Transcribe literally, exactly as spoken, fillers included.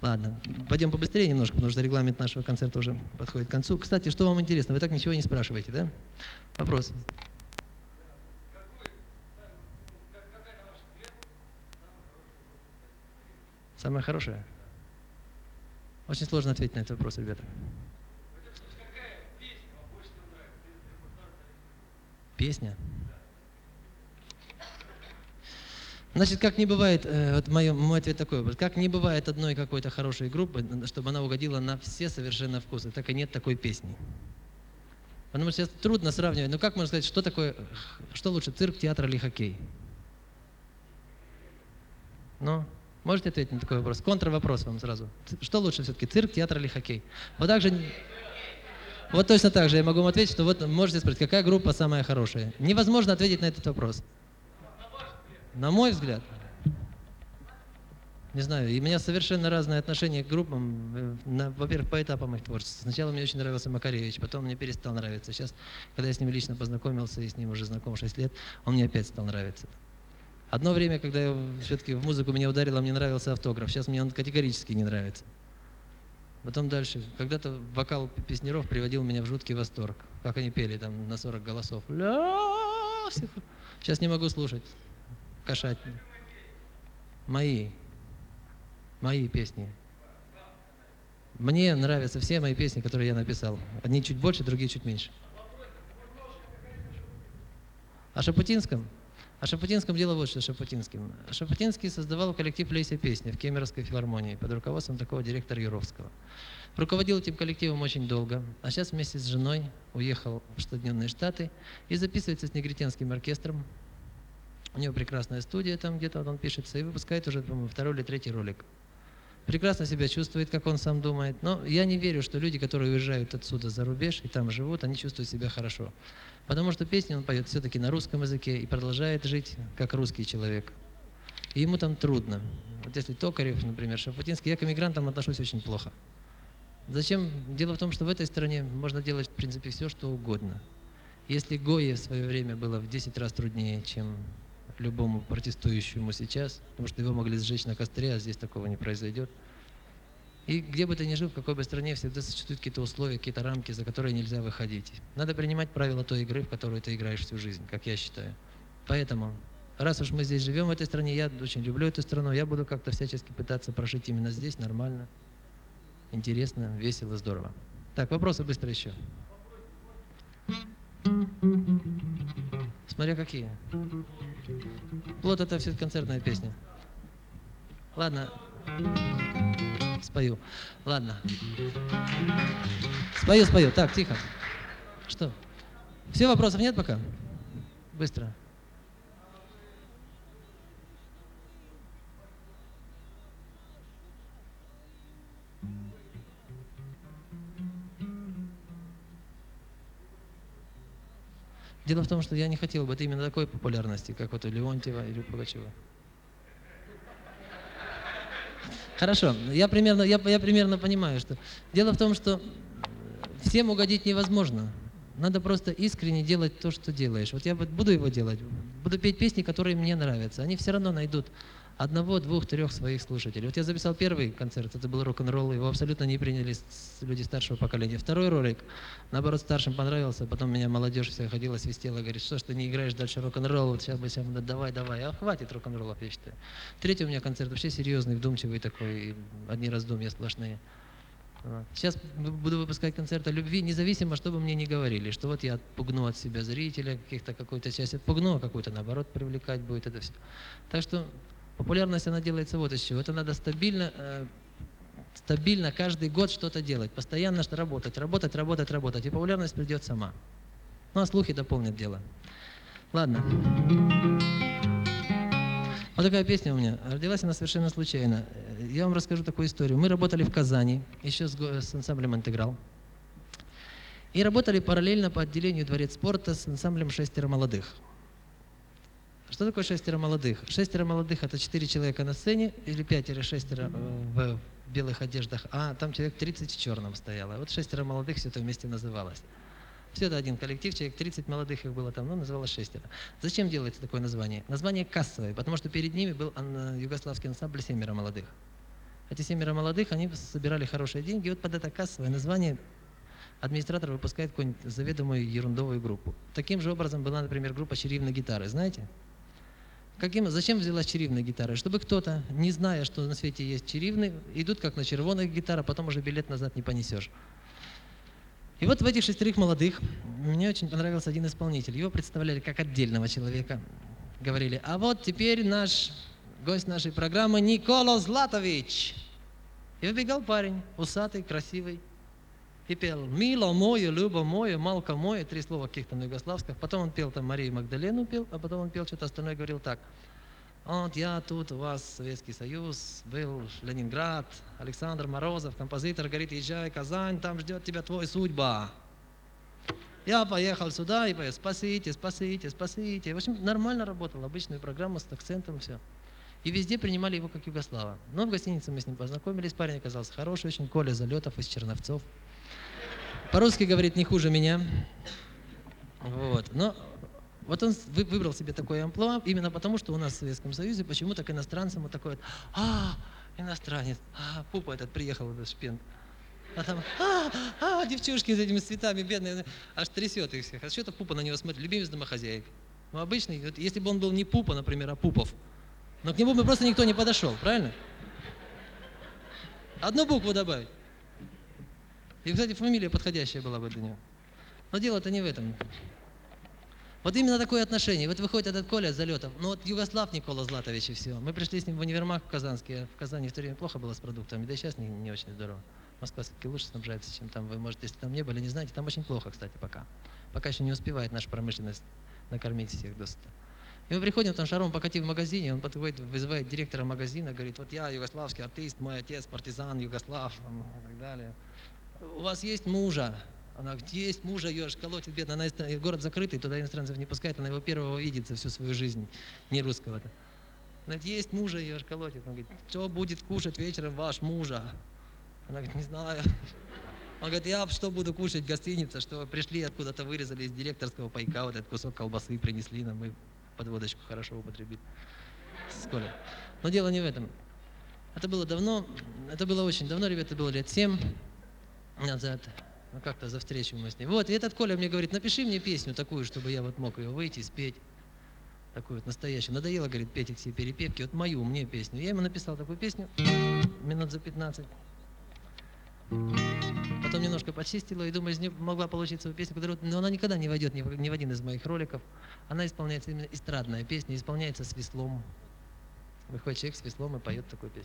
Ладно, пойдем побыстрее немножко, потому что регламент нашего концерта уже подходит к концу. Кстати, что вам интересно? Вы так ничего не спрашиваете, да? Вопрос. Самое хорошее? Очень сложно ответить на этот вопрос, ребята. Песня? Значит, как не бывает, э, вот мой, мой ответ такой, вот как не бывает одной какой-то хорошей группы, чтобы она угодила на все совершенно вкусы, так и нет такой песни. Потому что сейчас трудно сравнивать, ну как можно сказать, что такое, что лучше, цирк, театр или хоккей? Ну, можете ответить на такой вопрос? Контрвопрос вам сразу. Что лучше все-таки, цирк, театр или хоккей? Вот так же, вот точно так же я могу вам ответить, что вот можете спросить, какая группа самая хорошая? Невозможно ответить на этот вопрос. На мой взгляд, не знаю, и у меня совершенно разное отношение к группам, во-первых, по этапам их творчества. Сначала мне очень нравился Макаревич, потом мне перестал нравиться. Сейчас, когда я с ним лично познакомился, и с ним уже знаком шесть лет, он мне опять стал нравиться. Одно время, когда я все-таки в музыку меня ударило, мне нравился Автограф, сейчас мне он категорически не нравится. Потом дальше, когда-то вокал песняров приводил меня в жуткий восторг, как они пели там на сорок голосов. Сейчас не могу слушать. Кошать. Мои. Мои песни. Мне нравятся все мои песни, которые я написал. Одни чуть больше, другие чуть меньше. О Шапутинском? О Шапутинском дело вот что о Шапутинском. Шапутинский создавал коллектив «Лейся песня» в Кемеровской филармонии под руководством такого директора Юровского. Руководил этим коллективом очень долго, а сейчас вместе с женой уехал в Соединенные Штаты и записывается с негритянским оркестром. У него прекрасная студия, там где-то он пишется, и выпускает уже, по-моему, второй или третий ролик. Прекрасно себя чувствует, как он сам думает. Но я не верю, что люди, которые уезжают отсюда за рубеж и там живут, они чувствуют себя хорошо. Потому что песни он поет все-таки на русском языке и продолжает жить как русский человек. И ему там трудно. Вот если Токарев, например, Шапутинский, я к эмигрантам отношусь очень плохо. Зачем? Дело в том, что в этой стране можно делать, в принципе, все, что угодно. Если Гойе в свое время было в десять раз труднее, чем любому протестующему сейчас, потому что его могли сжечь на костре, а здесь такого не произойдет. И где бы ты ни жил, в какой бы стране, всегда существуют какие-то условия, какие-то рамки, за которые нельзя выходить. Надо принимать правила той игры, в которую ты играешь всю жизнь, как я считаю. Поэтому, раз уж мы здесь живем, в этой стране, я очень люблю эту страну, я буду как-то всячески пытаться прожить именно здесь нормально, интересно, весело, здорово. Так, вопросы быстро еще. Смотря какие. Плот — это все концертная песня. Ладно. Спою. Ладно. Спою, спою. Так, тихо. Что? Все, вопросов нет пока? Быстро. Дело в том, что я не хотел бы именно такой популярности, как вот у Леонтьева или Пугачева. Хорошо, я примерно, я, я примерно понимаю, что дело в том, что всем угодить невозможно. Надо просто искренне делать то, что делаешь. Вот я буду его делать, буду петь песни, которые мне нравятся. Они все равно найдут одного, двух, трех своих слушателей. Вот я записал первый концерт, это был рок-н-ролл, его абсолютно не приняли люди старшего поколения. Второй ролик, наоборот, старшим понравился, потом меня молодежь вся ходила, свистела, говорит, что ж ты не играешь дальше рок-н-ролл, вот сейчас бы сейчас, давай, давай, а хватит рок-н-роллов, я считаю. Третий у меня концерт вообще серьезный, вдумчивый такой, одни раздумья сплошные. Сейчас буду выпускать концерт о любви, независимо, что бы мне ни говорили, что вот я отпугну от себя зрителя, каких-то какую-то часть отпугну, а какую-то наоборот привлекать будет это все. Так что популярность, она делается вот из чего. Это надо стабильно, э, стабильно каждый год что-то делать, постоянно что работать, работать, работать, работать, и популярность придет сама. Ну а слухи дополнят дело. Ладно. Вот такая песня у меня. Родилась она совершенно случайно. Я вам расскажу такую историю. Мы работали в Казани, еще с, с ансамблем «Интеграл». И работали параллельно по отделению «Дворец спорта» с ансамблем «Шестеро молодых». Что такое «Шестеро молодых»? «Шестеро молодых» — это четыре человека на сцене, или пятеро-шестеро в белых одеждах, а там человек тридцать в черном стояло. Вот «Шестеро молодых» все это вместе называлось. Все это один коллектив, человек тридцать молодых их было там, ну, называлось «Шестеро». Зачем делается такое название? Название кассовое, потому что перед ними был югославский ансамбль «Семеро молодых». Эти семеро молодых, они собирали хорошие деньги, и вот под это кассовое название администратор выпускает какую-нибудь заведомую ерундовую группу. Таким же образом была, например, группа черивной гитары, знаете? Каким, зачем взялась черивная гитара? Чтобы кто-то, не зная, что на свете есть черивный, идут как на червоных гитарах, потом уже билет назад не понесешь. И вот в этих шестерых молодых мне очень понравился один исполнитель. Его представляли как отдельного человека. Говорили, а вот теперь наш гость нашей программы Никола Златович. И выбегал парень, усатый, красивый, и пел «Мило мое, любо мое, малко мое», три слова каких-то на югославских. Потом он пел там Марию Магдалену, пел, а потом он пел что-то остальное, говорил так. Вот я тут, у вас Советский Союз, был Ленинград, Александр Морозов, композитор, говорит, езжай в Казань, там ждет тебя твой судьба. Я поехал сюда и поехал, спасите, спасите, спасите. В общем, нормально работал, обычную программу с акцентом, все. И везде принимали его как югослава. Но в гостинице мы с ним познакомились, парень оказался хороший очень, Коля Залетов из Черновцов. По-русски говорит не хуже меня. Вот. Но вот он выбрал себе такое амплуа, именно потому, что у нас в Советском Союзе почему-то к иностранцам вот такой вот, а, иностранец, а, пупа этот приехал, этот шпент. А там, а, а, девчушки с этими цветами бедные, аж трясет их всех. А что-то пупа на него смотрит, любимец домохозяек. Ну, обычный, вот, если бы он был не пупа, например, а Пупов, но к нему бы просто никто не подошел, правильно? Одну букву добавить. И, кстати, фамилия подходящая была бы для него. Но дело-то не в этом. Вот именно такое отношение. Вот выходит этот Коля Залетов, ну вот Югослав Никола Златович и все. Мы пришли с ним в универмаг в Казанский. В Казани в то время плохо было с продуктами, да и сейчас не, не очень здорово. Москва все-таки лучше снабжается, чем там. Вы, может, если там не были, не знаете, там очень плохо, кстати, пока. Пока еще не успевает наша промышленность накормить всех досыта. И мы приходим, там шаром покатив в магазине, он подходит, вызывает директора магазина, говорит, вот я югославский артист, мой отец партизан, Югослав, там, и так далее. У вас есть мужа? Она говорит, есть мужа, ее аж колотит, бедно, она из... город закрытый, туда иностранцев не пускает, она его первого видит за всю свою жизнь, не русского-то. Она говорит, есть мужа, ее аж колотит. Он говорит, что будет кушать вечером ваш мужа? Она говорит, не знаю. Он говорит, я что буду кушать в гостинице, что пришли откуда-то, вырезали из директорского пайка вот этот кусок колбасы, принесли нам, мы под водочку хорошо употребили. С Колей. Но дело не в этом. Это было давно, это было очень давно, ребята, это было лет семь назад. Ну как-то за встречу мы с ним. Вот, и этот Коля мне говорит, напиши мне песню такую, чтобы я вот мог ее выйти, спеть. Такую вот настоящую. Надоело, говорит, петь эти перепевки. Вот мою, мне песню. Я ему написал такую песню, минут за пятнадцать. Потом немножко почистила и думаю, из нее могла получиться песня, которая, но она никогда не войдет ни в, ни в один из моих роликов. Она исполняется именно эстрадная песня, исполняется с веслом. Выходит человек с веслом и поет такую песню.